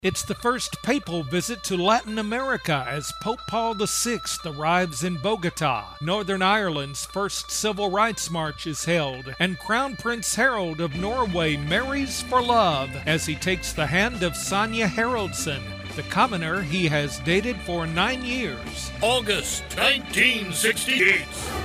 It's the first papal visit to Latin America as Pope Paul VI arrives in Bogota. Northern Ireland's first civil rights march is held, and Crown Prince Harold of Norway marries for love as he takes the hand of Sonja Haraldson, the commoner he has dated for 9 years. August 1968.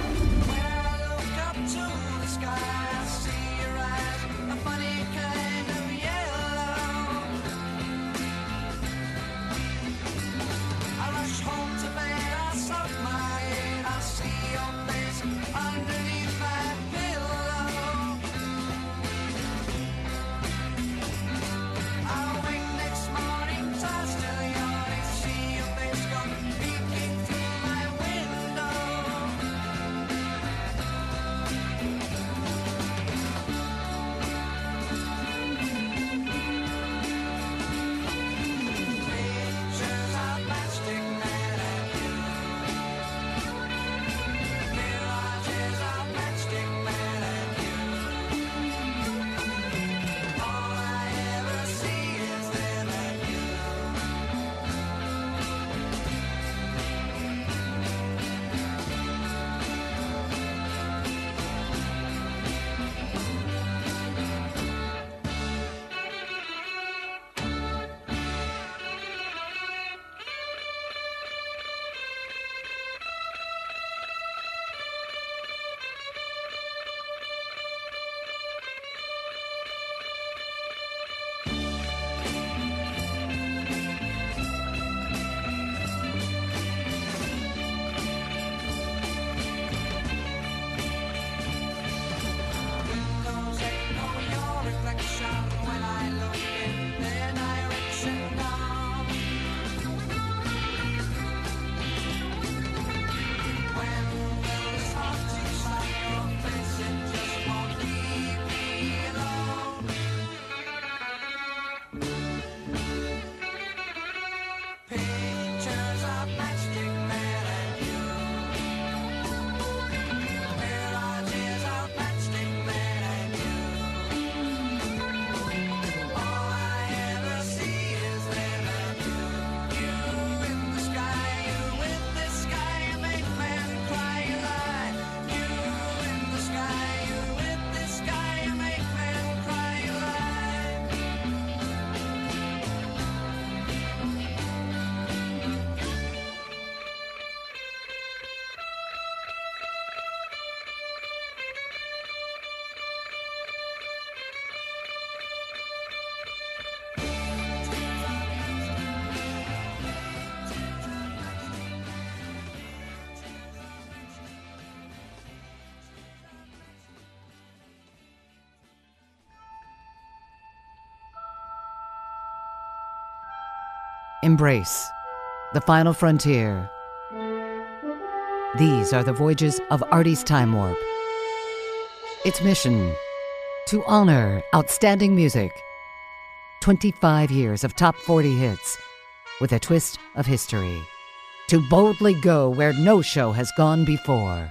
Embrace, the final frontier. These are the voyages of Artie's Time Warp. Its mission, to honor outstanding music. 25 years of top 40 hits with a twist of history. To boldly go where no show has gone before.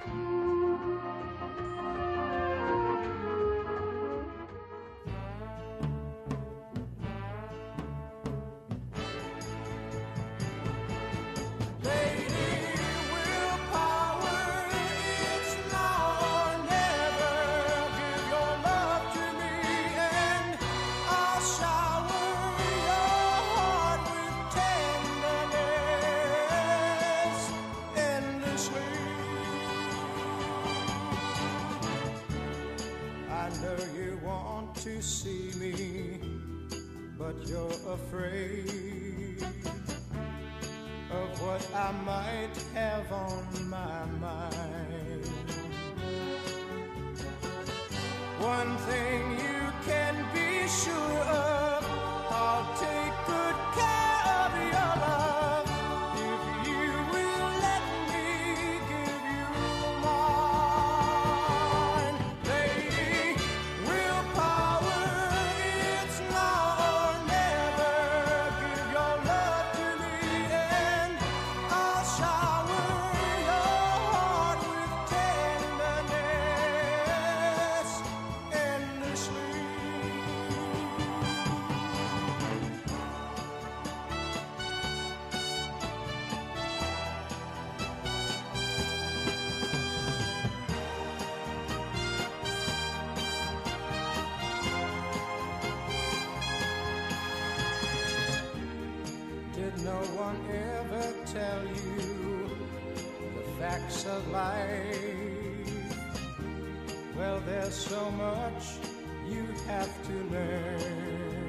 one ever tell you the facts of life? Well, there's so much you have to learn,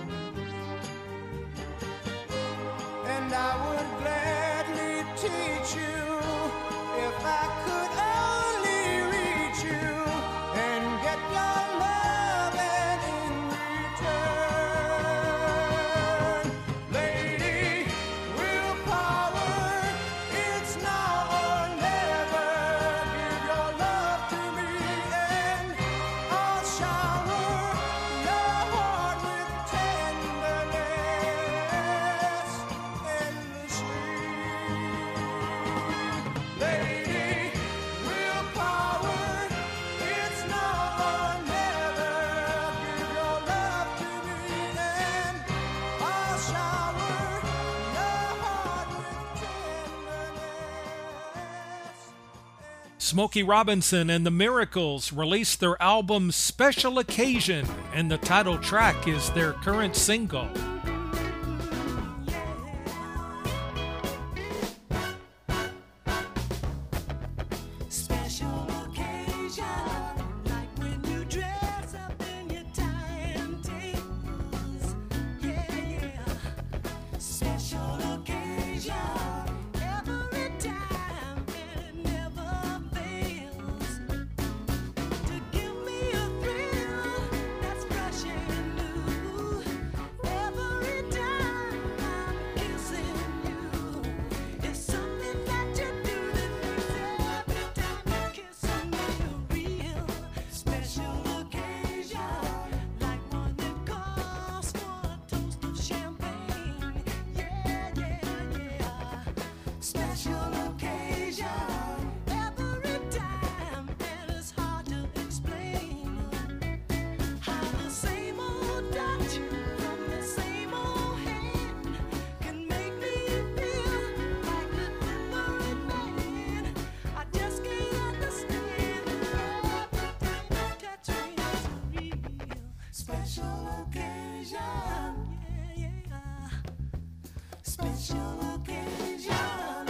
and I would gladly teach you if I could only reach you and get your love and in return. Lady, willpower, it's now or never. Give your love to me and I'll shower your heart with tenderness endlessly. Lady, willpower, it's now or never. Give your love to me and I'll shower your heart with tenderness. Smokey Robinson and the Miracles released their album Special Occasion, and the title track is their current single. Special occasion, like when you dress up in your tie and tails. Yeah, yeah. Special occasion, every time, and it never fails to give me a thrill that's fresh and new. Every time I'm kissing you, it's something that you do that makes every time you're kissing me a real special occasion, like one that calls for a toast of champagne. Yeah, yeah, yeah. Special occasion, every time, and it's hard to explain how the same old touch from the same old hand can make me feel like the different man. I just can't understand everything that touch me is a real special occasion. Yeah, yeah. Special occasion.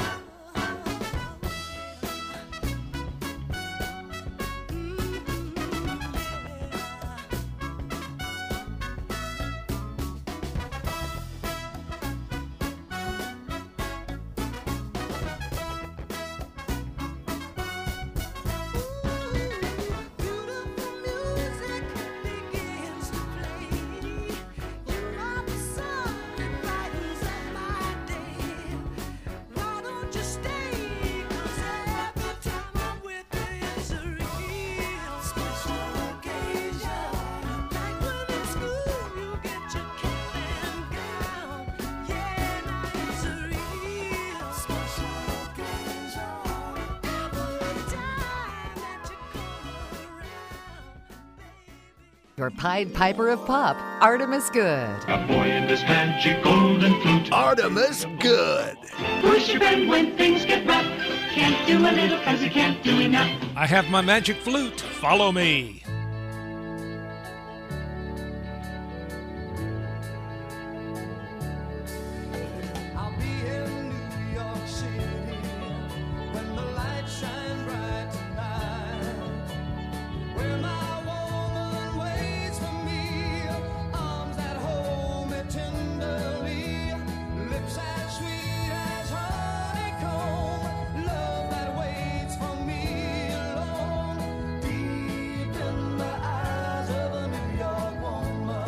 Beautiful music begins to play. You are the sun that brightens up my day. Why don't you stay? 'Cause every time I'm with you, it's a real special occasion. Like when in school you get your cap and gown. Yeah, now it's a real special occasion. Every time that you come around, baby. Your Pied Piper of Pop, Artemis Good. A boy in this magic golden flute. Artemis Good. Push your bed when things get rough. Can't do a little 'cause you can't do enough. I have my magic flute. Follow me. I'll be in New York City when the lights shine bright tonight, where my woman waits for me, arms that hold me tenderly, lips as sweet as honeycomb, love that waits for me alone, deep in the eyes of a New York woman.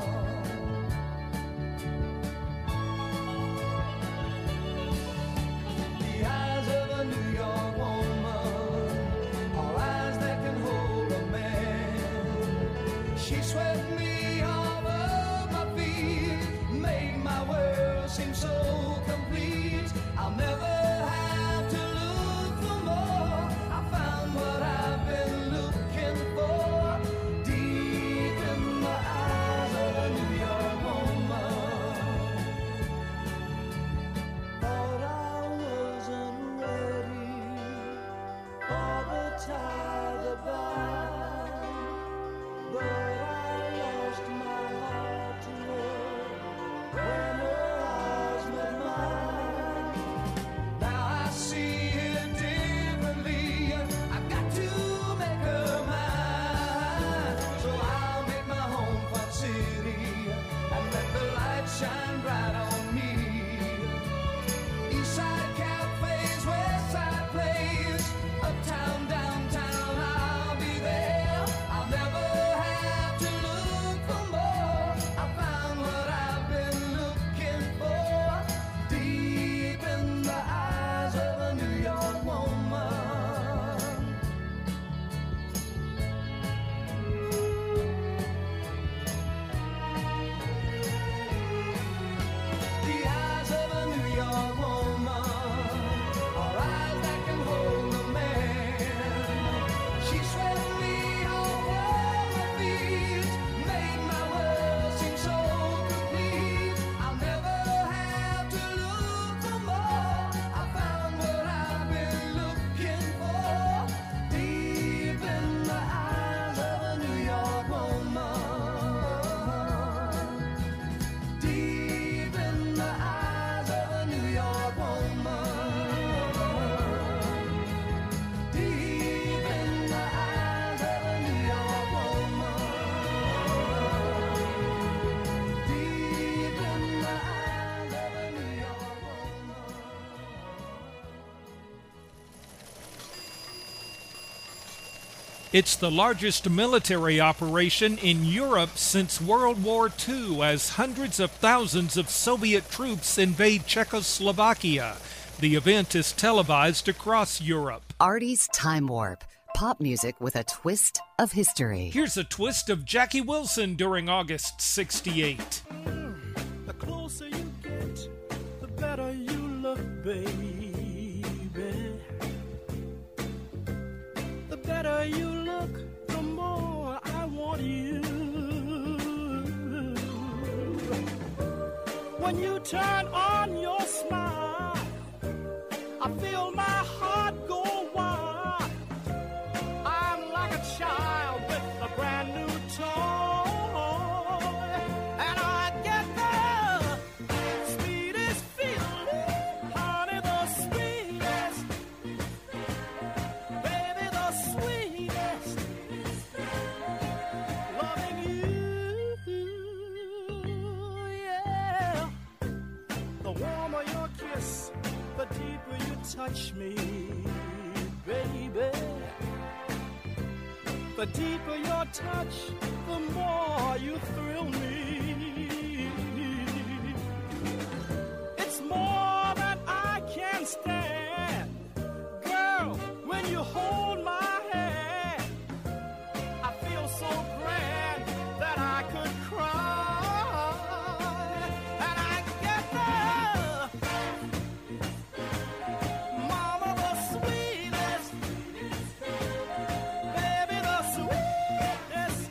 The eyes of a New York woman are eyes that can hold a man. She swept me off of my feet, made my world seem so complete. I'll never have to look for more. I found what I've been looking for, deep in the eyes of a New York woman. Thought I wasn't ready for the tie that binds, but I lost my heart to her when her eyes met It's the largest military operation in Europe since World War II, as hundreds of thousands of Soviet troops invade Czechoslovakia. The event is televised across Europe. Artie's Time Warp. Pop music with a twist of history. Here's a twist of Jackie Wilson during August '68. The closer you get, the better you look, baby. The better you look, the more I want you. When you turn on your smile, I feel my heart go wild. I'm like a child with a brand new toy, and I get the sweetest feeling, honey, the sweetest, baby, the sweetest, loving you, yeah. The warmer your kiss, the deeper you touch me, baby. The deeper your touch, the more you thrill me. It's more than I can stand. Girl, when you hold my hand, I feel so grand that I could cry. And I get the mama, the sweetest, baby, the sweetest,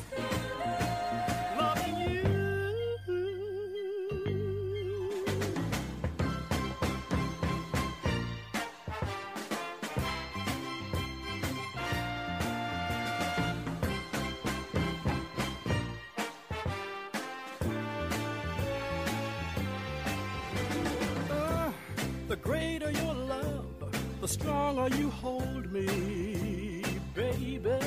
loving you. The greater your love, the stronger you hold me, baby.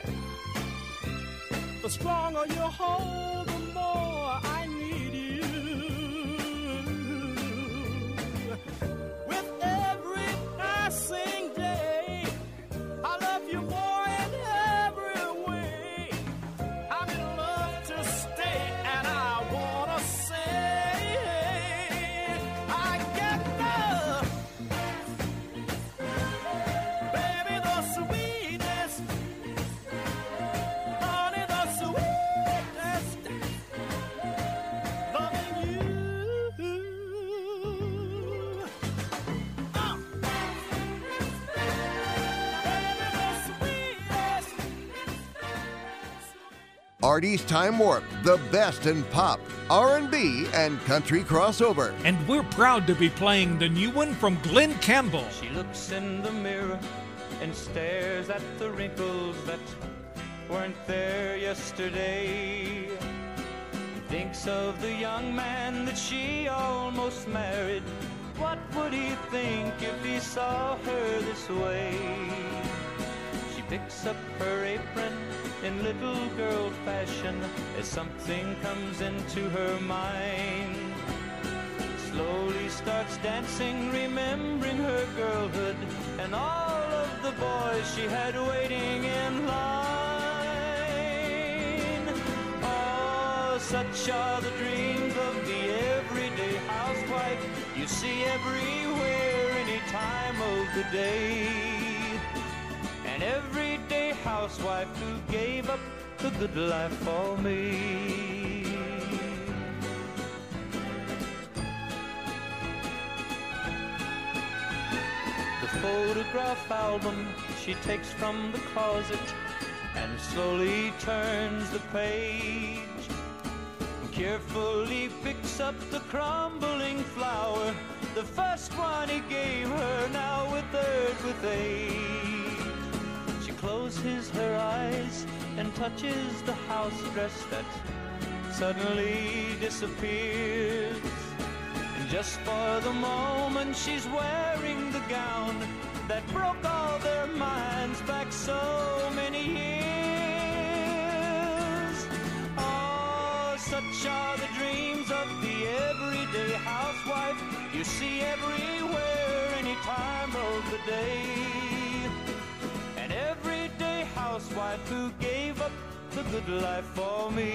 The stronger you hold, the more I need you. With every passing day, I love you more in every way. I'm in love to stay, and I wanna say, I get the baby, the sweetest, honey, the sweetest, loving you. Baby, the sweetest. Artie's Time Warp, the best in pop, R&B, and country crossover. And we're proud to be playing the new one from Glenn Campbell. She looks in the mirror and stares at the wrinkles that weren't there yesterday. Thinks of the young man that she almost married. What would he think if he saw her this way? She picks up her apron in little girl fashion as something comes into her mind. Slowly starts dancing, remembering her girlhood and all of the boys she had waiting in line. Oh, such are the dreams of the everyday housewife you see everywhere, any time of the day. An everyday housewife who gave up the good life for me. The photograph album she takes from the closet and slowly turns the page. Carefully picks up the crumbling flower, the first one he gave her, now withered with age. She closes her eyes and touches the house dress that suddenly disappears. And just for the moment she's wearing the gown that broke all their minds back so many years. Oh, such are the dreams of the everyday housewife you see everywhere, any time of the day. An everyday housewife housewife who gave up the good life for me.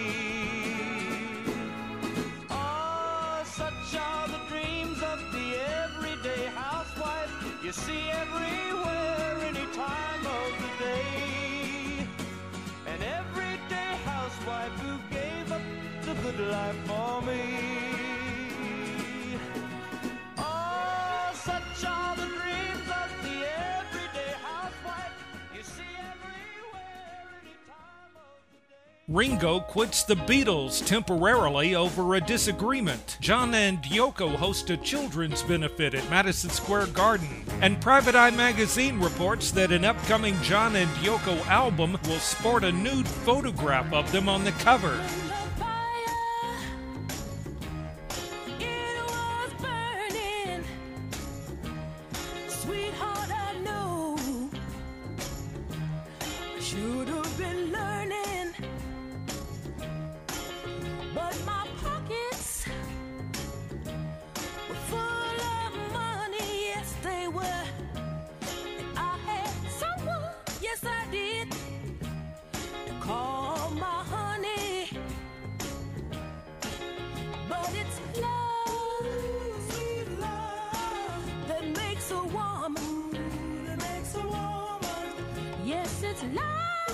Oh, such are the dreams of the everyday housewife you see everywhere, any time of the day. An everyday housewife who gave up the good life for me. Oh, such are the dreams of the everyday housewife you see everywhere, any time of the day. Ringo quits the Beatles temporarily over a disagreement. John and Yoko host a children's benefit at Madison Square Garden. And Private Eye magazine reports that an upcoming John and Yoko album will sport a nude photograph of them on the cover. Should have been learning, but my pockets were full of money. Yes, they were. And I had someone, yes, I did, to call my honey. But it's love, sweet love, that makes a woman, that makes a woman. Yes, it's love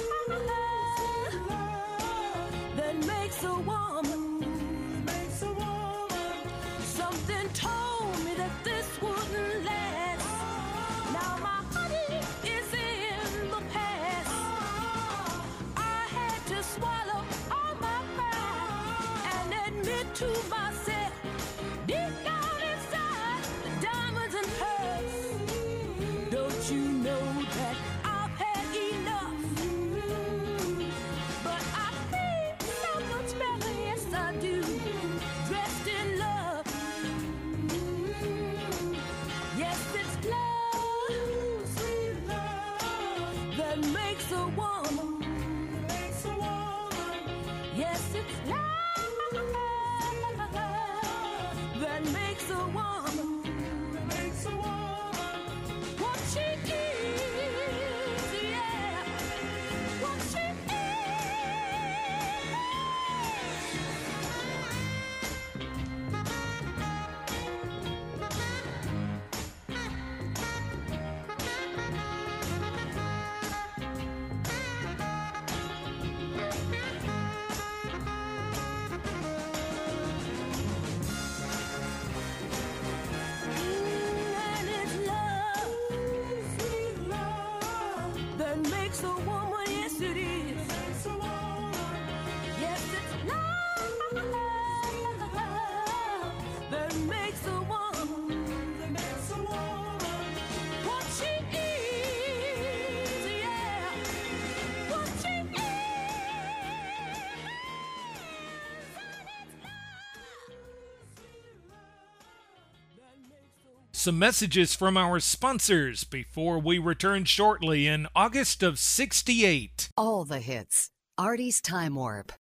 that makes a woman, makes a woman. Something told me that this wouldn't last. Now my honey is in the past. I had to swallow all my pride and admit to myself, deep down inside, the diamonds and pearls. Don't you know that I've had enough? But I feel so much better, yes I do, dressed in love. Yes, it's love, sweet love, that makes a woman, makes a woman. Yes, it's love that makes a woman, makes a woman. What she is, yeah, what she and it's love, sweet love, that makes a woman. Yes, it is. Makes a woman. Yes, it's love that makes a woman, that makes a woman. What she is, yeah, what she is. Some messages from our sponsors before we return shortly in August of '68. All the hits. Artie's Time Warp.